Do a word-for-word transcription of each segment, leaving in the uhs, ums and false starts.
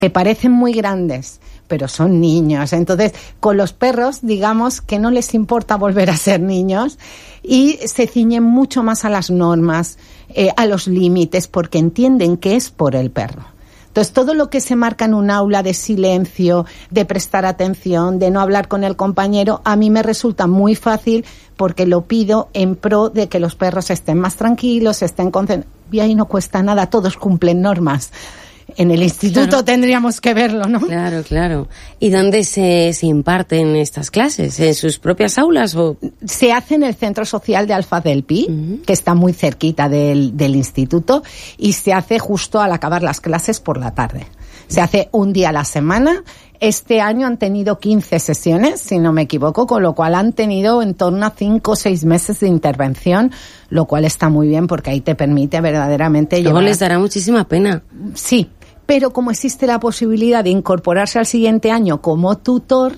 que parecen muy grandes, pero son niños. Entonces, con los perros, digamos que no les importa volver a ser niños y se ciñen mucho más a las normas, eh, a los límites, porque entienden que es por el perro. Entonces, todo lo que se marca en un aula de silencio, de prestar atención, de no hablar con el compañero, a mí me resulta muy fácil porque lo pido en pro de que los perros estén más tranquilos, estén concentrados. Y ahí no cuesta nada, todos cumplen normas. En el instituto claro. tendríamos que verlo, ¿no? Claro, claro. ¿Y dónde se, se imparten estas clases? ¿En sus propias aulas? O se hace en el Centro Social de Alfaz del Pi, uh-huh. que está muy cerquita del, del instituto, y se hace justo al acabar las clases por la tarde. Se hace un día a la semana. Este año han tenido quince sesiones, si no me equivoco, con lo cual han tenido en torno a cinco o seis meses de intervención, lo cual está muy bien porque ahí te permite verdaderamente Luego llevar... les dará muchísima pena. Sí, pero como existe la posibilidad de incorporarse al siguiente año como tutor,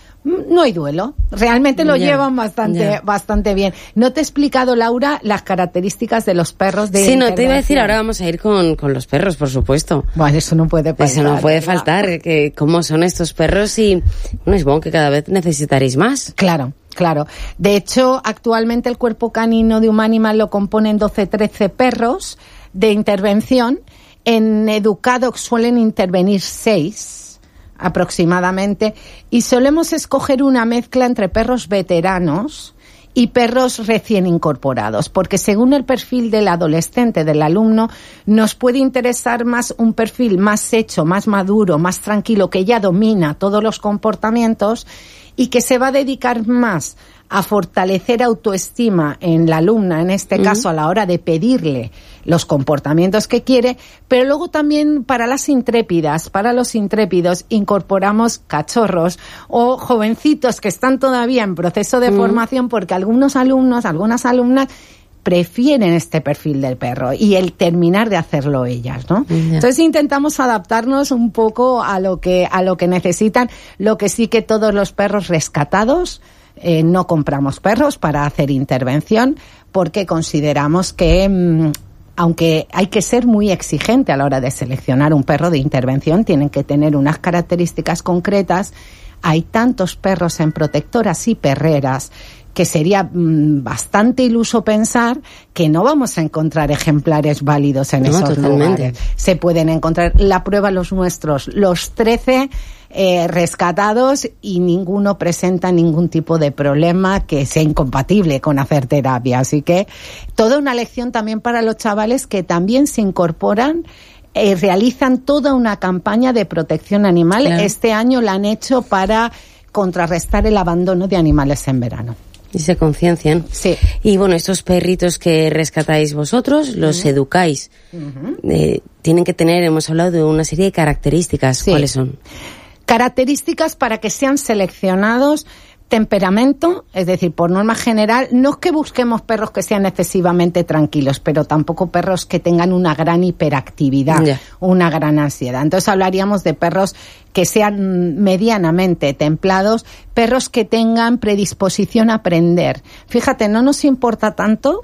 no hay duelo. Realmente lo yeah, llevan bastante yeah. bastante bien. No te he explicado, Laura, las características de los perros de Sí, no, te iba a decir, ahora vamos a ir con, con los perros, por supuesto. Bueno, eso no puede faltar. Eso no puede faltar, que cómo son estos perros y, bueno, supongo que cada vez necesitaréis más. Claro. Claro. De hecho, actualmente el cuerpo canino de Humanimal lo componen doce, trece perros de intervención. En Educadoc suelen intervenir seis aproximadamente y solemos escoger una mezcla entre perros veteranos y perros recién incorporados, porque según el perfil del adolescente, del alumno, nos puede interesar más un perfil más hecho, más maduro, más tranquilo, que ya domina todos los comportamientos y que se va a dedicar más a fortalecer autoestima en la alumna, en este caso, uh-huh. a la hora de pedirle los comportamientos que quiere, pero luego también para las intrépidas, para los intrépidos, incorporamos cachorros o jovencitos que están todavía en proceso de uh-huh. formación, porque algunos alumnos, algunas alumnas prefieren este perfil del perro y el terminar de hacerlo ellas, ¿no? Yeah. Entonces intentamos adaptarnos un poco a lo que a lo que necesitan. Lo que sí que todos los perros rescatados, eh, no compramos perros para hacer intervención porque consideramos que mmm, aunque hay que ser muy exigente a la hora de seleccionar un perro de intervención, tienen que tener unas características concretas. Hay tantos perros en protectoras y perreras que sería mmm, bastante iluso pensar que no vamos a encontrar ejemplares válidos en no, esos totalmente. lugares. Se pueden encontrar, la prueba los nuestros, los trece eh, rescatados y ninguno presenta ningún tipo de problema que sea incompatible con hacer terapia. Así que toda una lección también para los chavales que también se incorporan. Eh, realizan toda una campaña de protección animal. Claro. Este año la han hecho para contrarrestar el abandono de animales en verano. Y se conciencian. Sí. Y bueno, estos perritos que rescatáis vosotros, los uh-huh. educáis. Uh-huh. Eh, tienen que tener, hemos hablado de una serie de características. Sí. ¿Cuáles son? Características para que sean seleccionados. Temperamento, es decir, por norma general, no es que busquemos perros que sean excesivamente tranquilos, pero tampoco perros que tengan una gran hiperactividad, yeah. una gran ansiedad. Entonces hablaríamos de perros que sean medianamente templados, perros que tengan predisposición a aprender. Fíjate, no nos importa tanto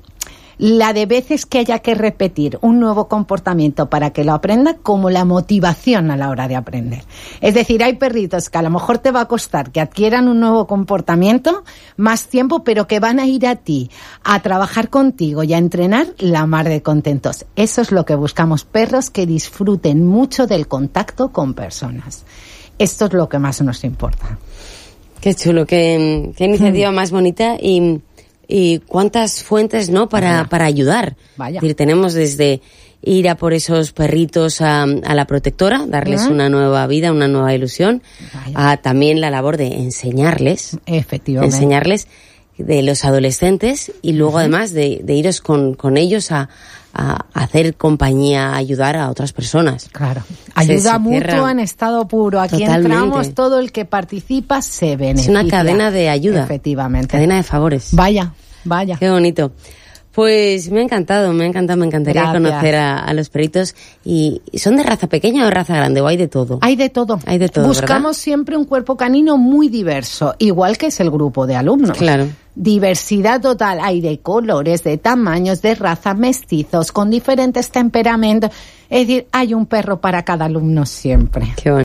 la de veces que haya que repetir un nuevo comportamiento para que lo aprenda, como la motivación a la hora de aprender. Es decir, hay perritos que a lo mejor te va a costar que adquieran un nuevo comportamiento más tiempo, pero que van a ir a ti, a trabajar contigo y a entrenar la mar de contentos. Eso es lo que buscamos, perros que disfruten mucho del contacto con personas. Esto es lo que más nos importa. Qué chulo, qué, qué iniciativa mm. más bonita y... y cuántas fuentes, ¿no?, para, Vaya. para ayudar. Vaya. Es decir, tenemos desde ir a por esos perritos a, a la protectora, darles uh-huh. una nueva vida, una nueva ilusión, Vaya. a también la labor de enseñarles, efectivamente, enseñarles de los adolescentes y luego uh-huh. además de, de iros con, con ellos a, a hacer compañía, a ayudar a otras personas. Claro. Ayuda mutua en estado puro. Aquí Totalmente. entramos, todo el que participa se beneficia. Es una cadena de ayuda. Efectivamente. Cadena de favores. Vaya, vaya. Qué bonito. Pues me ha encantado, me ha encantado, me encantaría Gracias. conocer a, a los perritos. Y ¿son de raza pequeña o de raza grande? ¿O hay de todo? Hay de todo. Hay de todo, Buscamos ¿verdad? siempre un cuerpo canino muy diverso, igual que es el grupo de alumnos. Claro. Diversidad total. Hay de colores, de tamaños, de razas, mestizos, con diferentes temperamentos. Es decir, hay un perro para cada alumno siempre. Qué bueno.